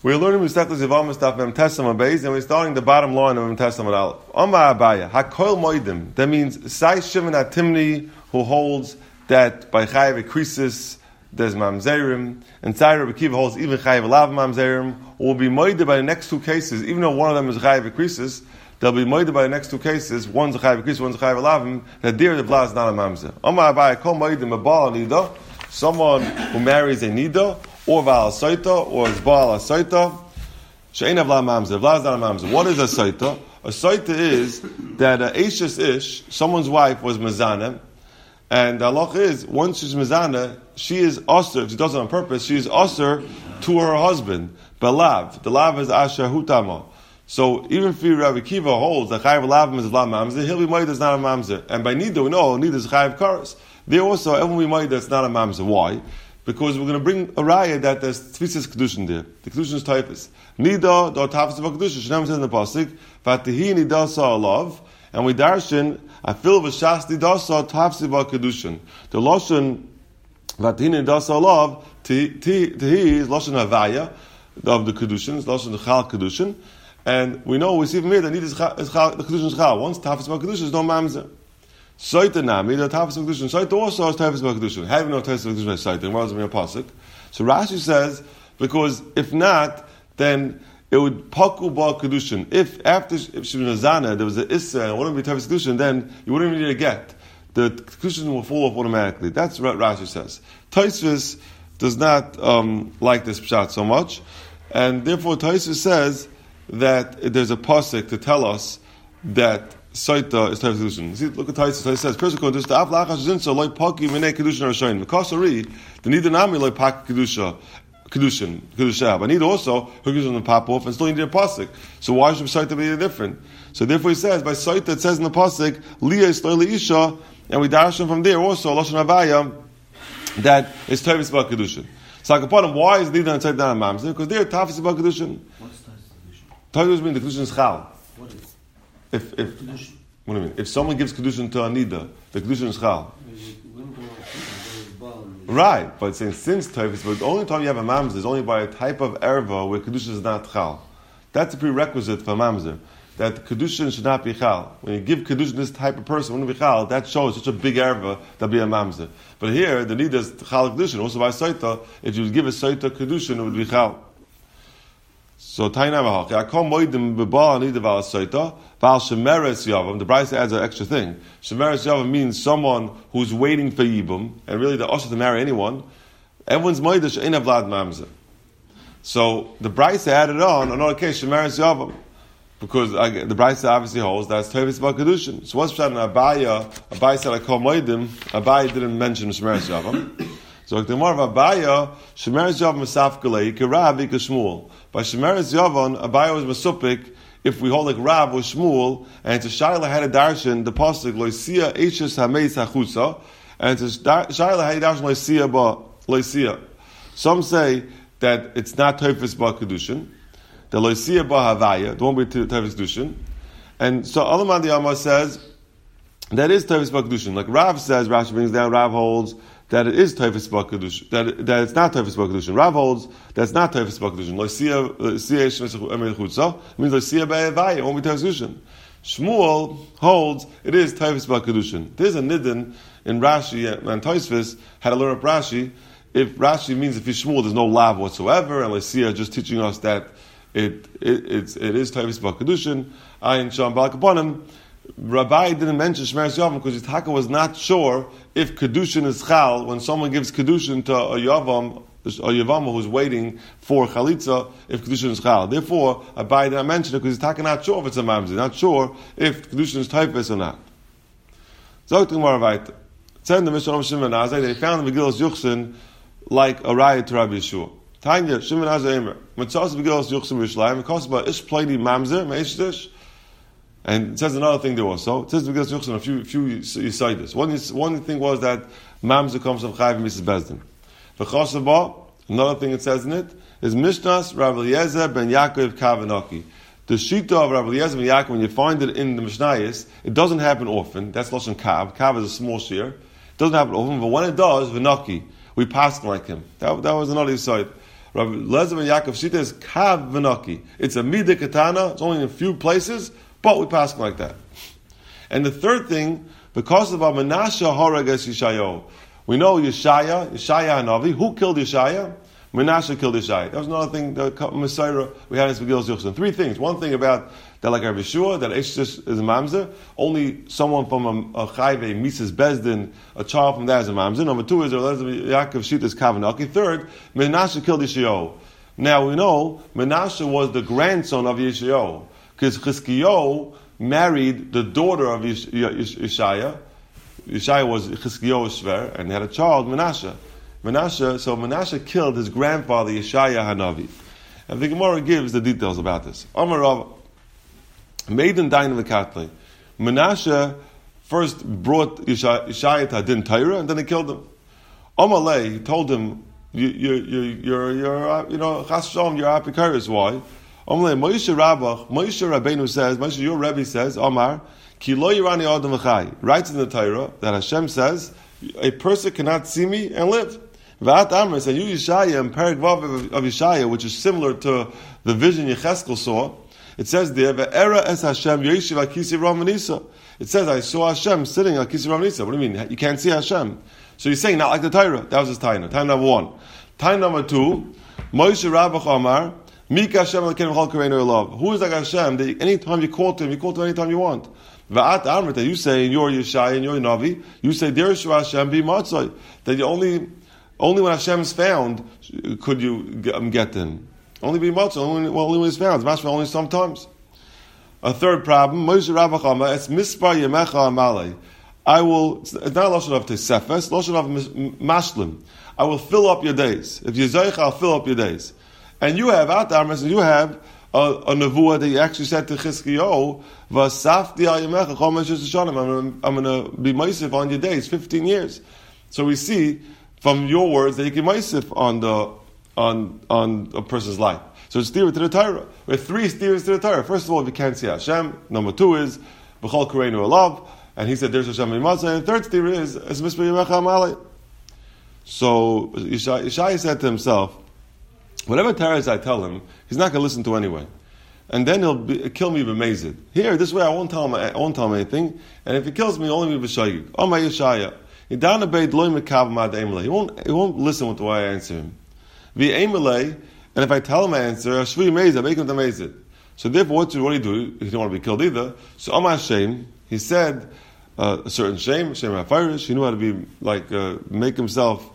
We're learning Mishnayos Yevamos Daf Mem Tesam Beis, and we're starting the bottom line of Mem Tesam Aleph. Amar Abaya, Hakol Moedim. That means Sai Shimon Atimni, who holds that by Chayav Ekrisis there's Mamzerim, and Sai Rabbi Akiva holds even Chayav Alav Mamzerim, will be moeded by the next two cases, even though one of them is Chayav Ekrisis, they'll be moeded by the next two cases, one's a Chayav Ekrisis, one's a Chayav Alavim, that there the Blah is not a Mamzer. Amar Abaya, Kol Moedim, a Baal Nida, someone who marries a Nida, or Baal Saita, or is Baal Saita, She'ein Avla Mamzer. Avla is not a Mamzer. What is a Saita? A Saita is that a Eishes Ish, someone's wife was Mezana, and the halach is, once she's Mezana, she is Osir, if she does it on purpose, she is Osir to her husband. Belav. The Lav is Asher Hutama. So even if Rabbi Akiva holds that Chayav Alavim is Avla Mamzer, he'll be Moed is not a Mamzer. And by Nida, we know Nida is Chayav Karas. There also, everyone will be Moed that's not a Mamzer. Why? Because we're going to bring a raya that there's tfisas kedushin there. The kedushin is typhus. Nida do tafis v'kedushin. Shnei says in the pasuk, "Vatihi nida sa alav," and we darshan afil v'shas nida sa tafis v'kedushin. The lashon vatihi nida sa alav tihi is lashon havaya of the kedushin. It's lashon the chal kedushin, and we know we see from here that nida is the kedushin is chal. Once tafis v'kedushin is no mamzer. Soita nami, the Tafis Kedushin. Soita also has Tafis Kedushin. Having no Tafis Kedushin is Soita. Why doesn't mean a pasuk? So Rashi says, because if not, then it would paku ba Kedushin. If she was a Zana, there was an Issa, and it wouldn't be Tafis Kedushin, then you wouldn't even need a get. The Kedushin will fall off automatically. That's what Rashi says. Tosfos does not like this pshat so much, and therefore Tosfos says that there's a pasuk to tell us that Saita is Tafis Kedushin. See, look at Tosfos. It says, "Person called this the Avlach Hashinsa loy paki minei Kedushin Rashayin." Mikasari the Nida Nami loy paki Kedusha. But Nida also her Kedushin will pop off and still need a pasuk. So why should Saita be different? So therefore he says by Saita it says in the pasuk Liya is loy Isha, and we dash him from there also Lashon Havaya that is Tafis Kedushin. So upon him, why is Nida and Saita not a Mamzer? Because they're Tafis Kedushin. What's Tafis Kedushin? Tafis means the Kedushin is Chal. What is? If what do you mean? If someone gives kedushin to a nida, the kedushin is chal. Right, but since Tafis, but the only time you have a mamzer is only by a type of erva where kedushin is not chal. That's a prerequisite for mamzer. That kedushin should not be chal. When you give kedushin to this type of person, when it be chal, that shows such a big erva that be a mamzer. But here the nida is chal kedushin. Also by saita, if you give a saita kedushin, it would be chal. So Taina Mahach, Yakom Moedim Beba Nida Val Saita, Val Shemeres Yavam. The Brisa adds an extra thing. Shemeres Yavam means someone who's waiting for Yibum, and really the usher to marry anyone. Everyone's Moedish Ein Avlad Mamzer. So the Brisa added on another case, Shemeres Yavam, because the Brisa obviously holds that's Tafis Kedushin. So what's Pshat in Abaya said Yakom Moedim, Abaya didn't mention Shemeres Yavam. So the more of Abaya, Shemeres Yavam Masaf Galei, Kirav Shmuel. By Shemeres Yavan, Abaya was Masupik, if we hold like Rav or Shmuel, and to Shaila had a darshan, the pasuk Loisia Eishes Hameis Hachusa, and to Shaila had a darshan Loisia Ba Loisia. Some say that it's not Tafis Ba Kedushin, the Loisia Ba Havaya, the one with Tafis Kedushin, and so Alaman the Yama says that is Tafis Ba Kedushin. Like Rav says, Rashi brings down, Rav holds that it is Tafis Ba Kedushin, that it's not Tafis Ba Kedushin. Rav holds that's not Tafis Ba Kedushin. Loisia Chutza means Loisia Be'evaya, won't be Tafis Kedushin. Shmuel holds it is Tafis Ba Kedushin. There's a nidin in Rashi, and Tosfos had to learn up Rashi. If Rashi means if he's Shmuel, there's no lav whatsoever, and Loisia just teaching us that it is Tafis Ba Kedushin. Ayin Sham Balakaponim. Rabbi didn't mention Shemeres Yavam because Yitzhak was not sure if Kedushin is Chal when someone gives Kedushin to a Yavam who's waiting for Chalitza, if Kedushin is Chal. Therefore, Rabbi didn't mention it because Yitzhak not sure if it's a Mamzer, not sure if Kedushin is Taifis or not. Zog to Gemara weiter. Said the Mishnah Shimon Azai, they found the Megillas Yuchsin like a riot to Rabbi Yeshua. Tanya, Shimon Azai Emer, Mitzvahs Megillas Yuchsin B'Yishlayim, it costs about Ish Plady Mamzer, Me'eshtish. And it says another thing there also. It says because a few Yisaitis. One thing was that Mamzer comes from Chayiv Mrs. Bezdin. V'chosabah, another thing it says in it, is Mishnas Rav Eliezer ben Yaakov Kavanaki. The Shita of Rav Eliezer ben Yaakov, when you find it in the Mishnayos, it doesn't happen often. That's Lashon Kav. Kav is a small shear. It doesn't happen often, but when it does, V'naki, we pass like him. That was another Yisaid. Rav Lezer ben Yaakov Shita is kav v'naki. It's a midah katana. It's only in a few places, but we pass like that. And the third thing, because of Menashe haragas Yeshayahu, we know Yeshaya Hanavi. Who killed Yeshaya? Menashe killed Yeshaya. That was another thing. The Messiah we had in Megillas Yochsin. Three things. One thing about that, like Rav Yeshua, that Eish is a mamzer. Only someone from a chayve Mises Bezdin, a child from that is a mamzer. Number two is Yaakov Shita is kavanaki. Third, Menashe killed Yeshayahu. Now we know Menashe was the grandson of Yeshayahu because Chizkiyahu married the daughter of Yeshaya. Yeshaya was Chizkiyahu's shver and had a child, Menashe. So Menashe killed his grandfather Yeshaya Hanavi. And the Gemara gives the details about this. Amar Rav, Maiden Dain V'Katlei. Menashe first brought Yeshaya to Adin Torah and then he killed him. Amalei, he told him, you're Chas Shalom, you're Apikaris. Why? Amalei, Moshe Rabbeinu says, Moshe, your Rebbe says, Amar, Ki lo yirani adam v'chai. Writes in the Torah that Hashem says, a person cannot see me and live. V'at Amar said, you Yeshaya, in Perek Vav of Yeshaya, which is similar to the vision Yecheskel saw, it says there, Ve'era es Hashem yeshiv akisi Ram v'nisa. It says, I saw Hashem sitting at Kisi Ram v'nisa. What do you mean? You can't see Hashem. So he's saying, not like the Torah. That was his Taina. Taina number one. Taina number two, Moshe Rabbach Amar, Mika Hashem Elokeinu Chol Kareinu Elav. Who is like Hashem that anytime you call to him anytime you want. Va'at Amrit, that you say in your Yeshaya and your Navi, you say, there is Hashem be Matzai. That you only when Hashem is found could you get him. Only be Matzai, only when he's found. It's only sometimes. A third problem, Moshe Rabbach Amar, it's Mispar Yemecha Amalei. I will, it's not Lashon of Tesefes, Lashon of Mashlim. I will fill up your days. If you're Zoich, I'll fill up your days. And you have, and you have a nevuah that you actually said to Chizkiyahu, V'asafti al yamecha chol me'eshus hashanim. I'm going to be meisif on your days, 15 years. So we see from your words that you can meisif on a person's life. So it's steer to the Torah. We have three steers to the Torah. First of all, if you can't see Hashem. Number two is B'chol Kareinu Elav. And he said, there's Hashem Mimatzah. And the third theory is Mispar Yemecha Amalei. So Yeshaya said to himself, whatever Teres I tell him, he's not going to listen to anyway. And then he'll kill me b'mezid. Here, this way I won't tell him anything. And if he kills me, only be b'shayig. Oh my Yeshaya. He won't listen to the way I answer him. And if I tell him I answer, Shvi Mezid, I make him the Mezid. So therefore, what did he do? He didn't want to be killed either. So Amar Hashem, he said a certain Shem HaFarish, he knew how to be make himself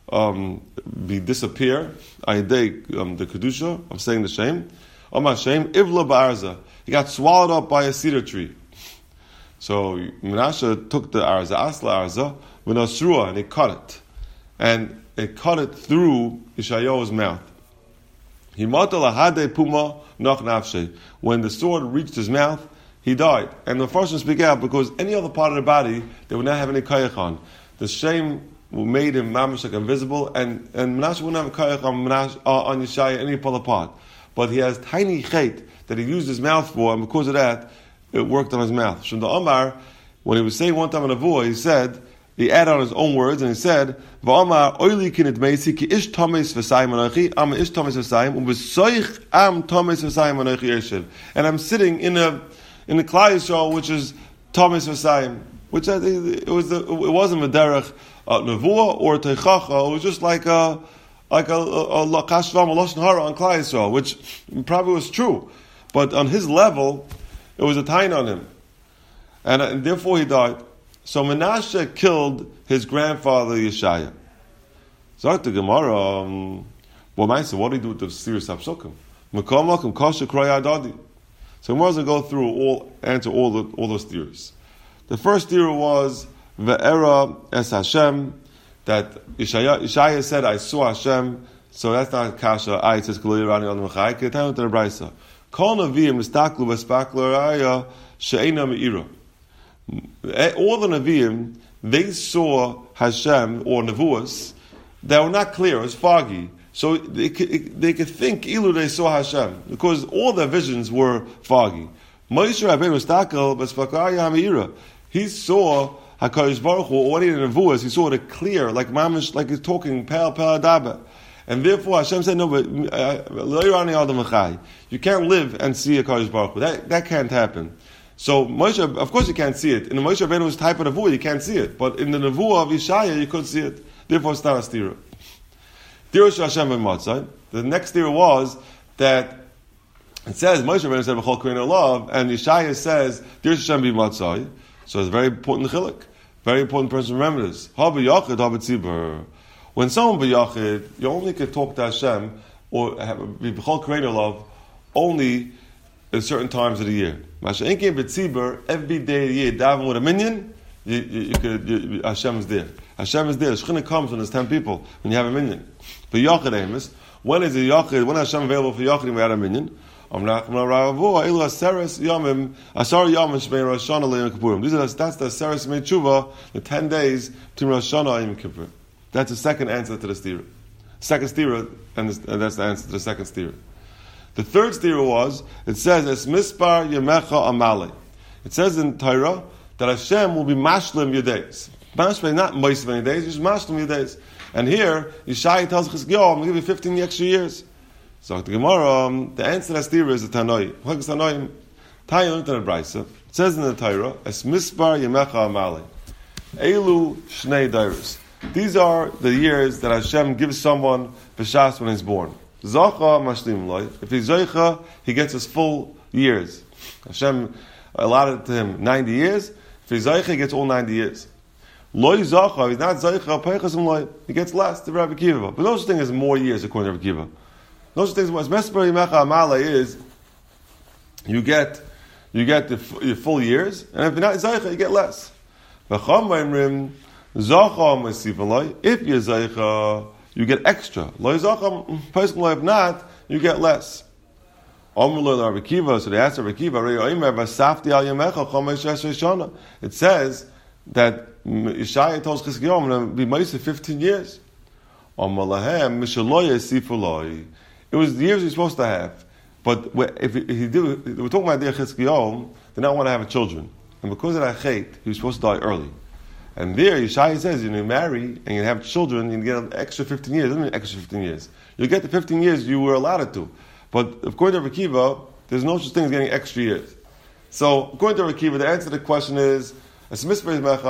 disappear. The Kedusha of saying the Shem. Amar Hashem, Ivla Ba'arza. He got swallowed up by a cedar tree. So Menashe took the Arza, Asla Arza, V'nasrua, and he cut it. And it cut it through Yeshayahu's mouth. He matala hade puma nach nafshe. When the sword reached his mouth, he died. And the first one speak out because any other part of the body, they would not have any kayach on. The shame made him mamash like invisible, and Menashe wouldn't have a kayach on Yeshaya, any other part. But he has tiny chait that he used his mouth for, and because of that, it worked on his mouth. Shem the Omar, when he was saying one time in a voice, he said, he added on his own words, and he said, "V'Omar oili kinit meisi ki ish tomes v'sayim anochi, am ish tomes v'sayim, u'v'soich am tomes v'sayim anochi yeshiv." And I'm sitting in a Klal Yisrael, which is tomes v'sayim, which it wasn't a derech nevuah or teichacha. It was just like a lakashvam or lashon hara on Klal Yisrael, which probably was true, but on his level, it was a tain on him, and therefore he died. So Menashe killed his grandfather Yeshaya. So the Gemara, what do you do with the serious apsukim? Mekom kasha kroya adadi. So Gemara will go through answer all those theories. The first theory was ve'era es Hashem, that Yeshaya said, "I saw Hashem." So that's not kasha. I says k'lo yirani al mechai. Ketan to the brayso. Kol neviim mistaklu v'spaklu raya she'ena meira. All the Nevi'im, they saw Hashem or Nevuas that were not clear, it was foggy. So they could think ilu they saw Hashem, because all their visions were foggy. Moshe Rabbeinu was takel, but Spakaya Hamira. He saw HaKadosh Baruch Hu, or any Nevuas, he saw it clear, like mamish, like he's talking pal adaba. And therefore Hashem said, no, but you can't live and see a Kadosh Baruch Hu. That can't happen. So Moshe, of course you can't see it. In the Moshe Rabbeinu's type of Nevuah, you can't see it. But in the Nevuah of Yeshaya, you could see it. Therefore it's not a stira. The next stira was that it says, Moshe Rabbeinu said, B'chol Kohen Olav, and Yeshaya says, Dir Hashem b'matzai. So it's a very important chiluk. Very important person to remember this. When someone b'yachid, you only can talk to Hashem or be b'chol Kohen Olav only at certain times of the year. Every day of the year, daven with a minyan, Hashem is there. Hashem is there. The Shekhinah comes when there's 10 people, when you have a minyan. But Yachid Amos, when is Hashem available for Yachid when we have a minyan? That's the Aseres Yemei Tshuva, the 10 days between Rosh Hashanah and Yom Kippur. That's the second answer to the stira. Second stira, and that's the answer to the second stira. The third stira was, it says, Es mispar yemecha amale. It says in Torah that Hashem will be mashlim your days. Mashlim, not most of any days, just mashlim your days. And here, Yeshaya tells Chizkiyahu, I'm going to give you 15 extra years. So the Gemara, the answer to that stira is the Tanoi. It says in the Torah, Es mispar yemecha amale. Elu shnei dairos. These are the years that Hashem gives someone b'shas when he's born. Zacha mashlim loy. If he's Zoicha, he gets his full years. Hashem allotted to him 90 years. If he's Zoicha, he gets all 90 years. Loy Zacha, he's not Zoicha, peichasim loy. He gets less to Rabbi Kiva. But no such thing as more years according to Rabbi Kiva. No such thing as Mesper Yimecha Amale is you get your full years, and if you're not Zoicha, you get less. V'cham if you're Zaycha, you get extra. If not, you get less. So they asked Rabbi Kiva, it says that Yeshaya tells Chizkiyahu, I'm going to be Moshe 15 years. It was the years you're supposed to have. But if he did, we're talking about the Chizkiyahu, they don't want to have children. And because of that chait, he was supposed to die early. And there, Yeshaya says, you marry and you have children, you get an extra 15 years. Doesn't mean extra 15 years. You get the 15 years you were allotted to. But according to Rabbi Kiva, there's no such thing as getting extra years. So, according to Rabbi Kiva, the answer to the question is, if you're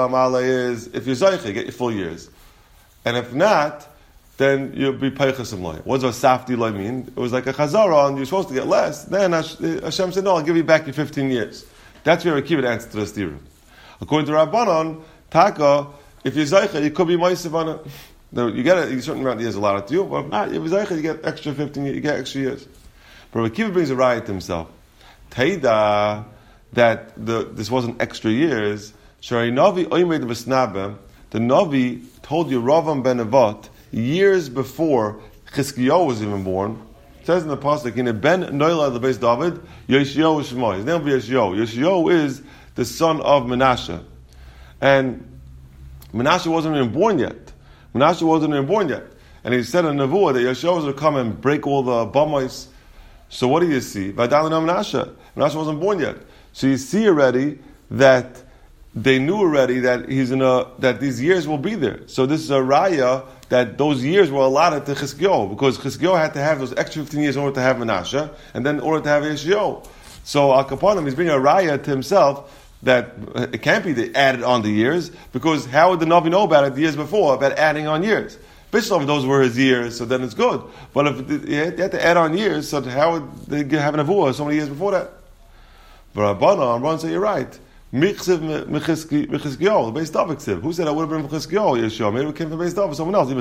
Zaycha, you get your full years. And if not, then you'll be Peichasim Loy. What does a Safti Loy mean? It was like a Chazara, and you're supposed to get less. Then Hashem said, no, I'll give you back your 15 years. That's where Rabbi Kiva answer to the stira. According to Rabbanon, Taka, if you're Zaycha, you could be Ma'isiv on it. You get a certain amount of years allotted to you, but if not, if you're Zaycha, you get extra 15 years, you get extra years. But Rabbi Kiva brings a riot to himself. Taida, that this wasn't extra years. Shari Navi Oymed V'Snabe, the Navi told Yeravam ben Nevat years before Chizkiyahu was even born. It says in the pasuk, in a ben Noila the base David, Yeshiyahu Shemo. His name will be Yeshiyahu. Yeshiyahu is the son of Menashe. And Menashe wasn't even born yet. And he said in Nevuah that Yeshiyahu would come and break all the Bamais. So what do you see? Menashe wasn't born yet. So you see already that they knew already that that these years will be there. So this is a raya that those years were allotted to Chizkiyahu, because Chizkiyahu had to have those extra 15 years in order to have Menashe, and then in order to have Yeshiyahu. So Al Kapanim, he's bringing a raya to himself that it can't be added on the years, because how would the Navi know about it the years before, about adding on years? Bishlam, those were his years, so then it's good. But if you had to add on years, so how would they have an Nevuah so many years before that? But Rabban said, you're right. Michziv Mechizkiyahu, the base David. Who said I would have been from Chizkiyahu? Yeshua. Maybe it came from base David, someone else.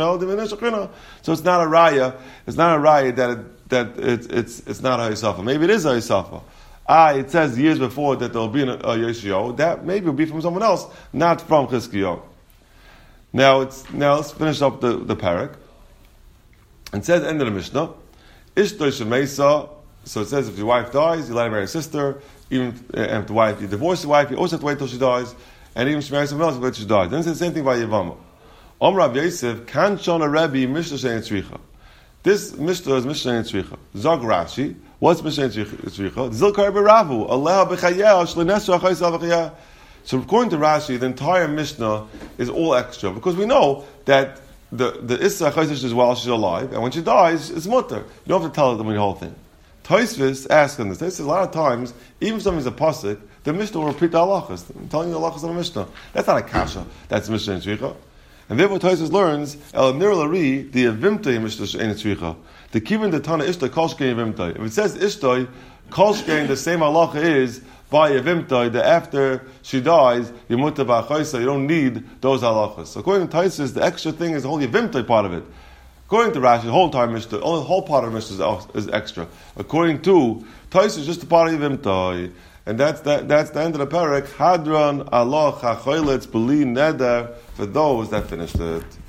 So it's not a raya. It's not a raya that it's not a Hayisafa. Maybe it is a Hayisafa. It says years before that there will be a Yeshua. That maybe will be from someone else, not from Chizkiyahu. Now let's finish up the parak. It says end of the Mishnah. Ishto Shemesa. So it says if your wife dies, you let her marry a sister. Even if the wife, you divorce the wife, you also have to wait till she dies. And even if she marries someone else, you wait till she dies. Then it says the same thing by Yevama. Rav Yosef, Kan Shona Rebbe, Mishnah Shein Tzricha. This Mishnah is Mishnah Shein Tzricha. Zog Rashi, what's Mishnah Shein Tzricha? Zilkar Beravu, Allah B'chayah, Shlenesra Chaysal B'chayah. So according to Rashi, the entire Mishnah is all extra. Because we know that the Issa Chaysish is while she's alive, and when she dies, it's mutter. You don't have to tell them the whole thing. Tosfos asks on this. They say a lot of times, even if something's a pasuk, the Mishnah will repeat the halachas. I'm telling you the halachas of the Mishnah. That's not a kasha. That's Mishnah and Tzricha. And therefore Tosfos learns El Nir Lari the Evimtei Mishnah and Tzricha. The Kivin the Tana Ishtoi Kolshkein Evimtei. If it says Ishtoi Kolshkein, the same halacha is by Evimtoi that after she dies, you mutter ba'achaysa. You don't need those halachas. So according to Tosfos, the extra thing is the whole Evimtoi part of it. According to Rashi, the whole entire Mishnah, the whole part of Mishnah is extra. According to Tosfos, just the part of Evimtoi. And that's the end of the parak. Hadron Allah chachoylets b'li neder for those that finished it.